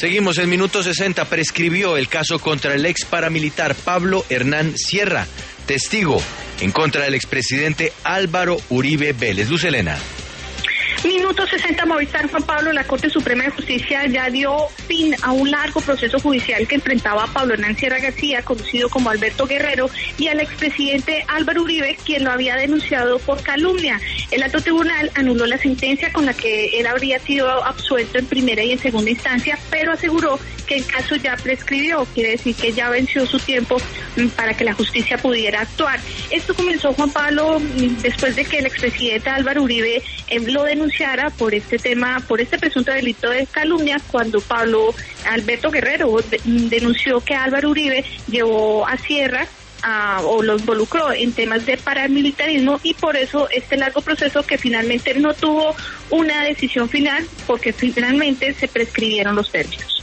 Seguimos en Minuto 60. Prescribió el caso contra el ex paramilitar Pablo Hernán Sierra, testigo en contra del expresidente Álvaro Uribe Vélez. Luz Helena. Minuto 60, Movistar. Juan Pablo, la Corte Suprema de Justicia ya dio fin a un largo proceso judicial que enfrentaba a Pablo Hernán Sierra García, conocido como Alberto Guerrero, y al expresidente Álvaro Uribe, quien lo había denunciado por calumnia. El alto tribunal anuló la sentencia con la que él habría sido absuelto en primera y en segunda instancia, pero aseguró que el caso ya prescribió, quiere decir que ya venció su tiempo para que la justicia pudiera actuar. Esto comenzó, Juan Pablo, después de que el expresidente Álvaro Uribe lo denunciara por este tema, por este presunto delito de calumnia, cuando Alberto Guerrero denunció que Álvaro Uribe llevó a Sierra o lo involucró en temas de paramilitarismo, y por eso este largo proceso que finalmente no tuvo una decisión final, porque finalmente se prescribieron los términos.